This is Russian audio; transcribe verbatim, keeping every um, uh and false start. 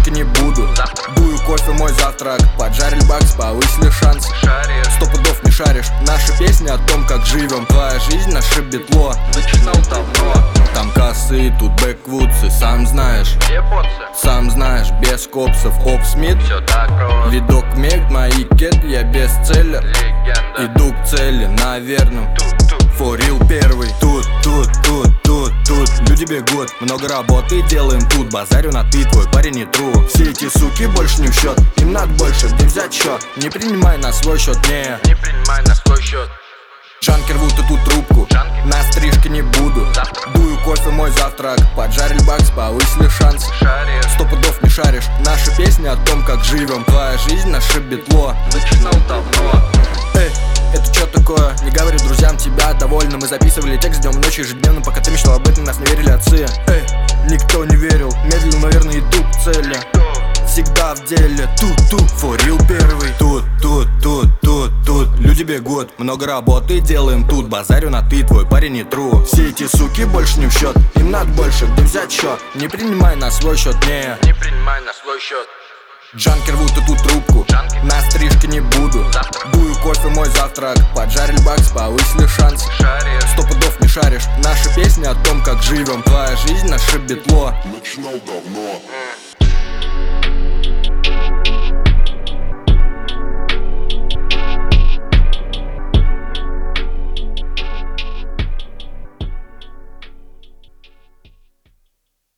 стрижки не буду. Дую кофе, мой завтрак. Поджарили бакс, повысили шанс. Сто пудов не шаришь. Наша песня о том, как живем. Твоя жизнь, наше битло. Начинал давно. Там косы, тут бэквудсы, сам знаешь. Где боссы? Сам знаешь, без копсов, оп-смит. Все так просто. Видок мег, мои кед, я бестселлер. Легенда. Иду к цели, наверное. Тут-тут. For real первый. Тут, тут, тут, тут, тут. Люди бегут, много работы делаем тут. Базарю на ты, твой парень не тру. Все эти суки больше не в счет. Им надо больше, где взять счет. Не принимай на свой счет, не. Не принимай на свой счет. Джанкер, вот эту трубку. Джанкер. На стрижке не буду. Завтрак. Дую кофе, мой завтрак. Поджарили бакс, повысили шанс. Шаришь. Сто пудов не шаришь. Наша песня о том, как живем. Твоя жизнь, наше битло. Начинал давно. Эй, это чё такое? Не говори друзьям, тебя довольно. Мы записывали текст днем и ночью ежедневно, пока ты мечтал об этом, нас не верили отцы. Эй, никто не верил, медленно, наверное, иду к цели. Всегда в деле, тут-тут, for real первый. Тут, тут, тут, тут, тут. Люди бегут, много работы делаем тут. Базарю на ты, твой парень не тру. Все эти суки больше не в счет. Им надо больше, где взять счет. Не принимай на свой счет, не. Не принимай на свой счет. Джанкер, вот эту трубку. Джанкер. На стрижке не буду. Завтрак. Дую кофе, мой завтрак. Поджарили бакс, повысили шанс. Шаришь. Сто пудов не шаришь. Наша песня о том, как живем. Твоя жизнь, наше битло. Начинал давно.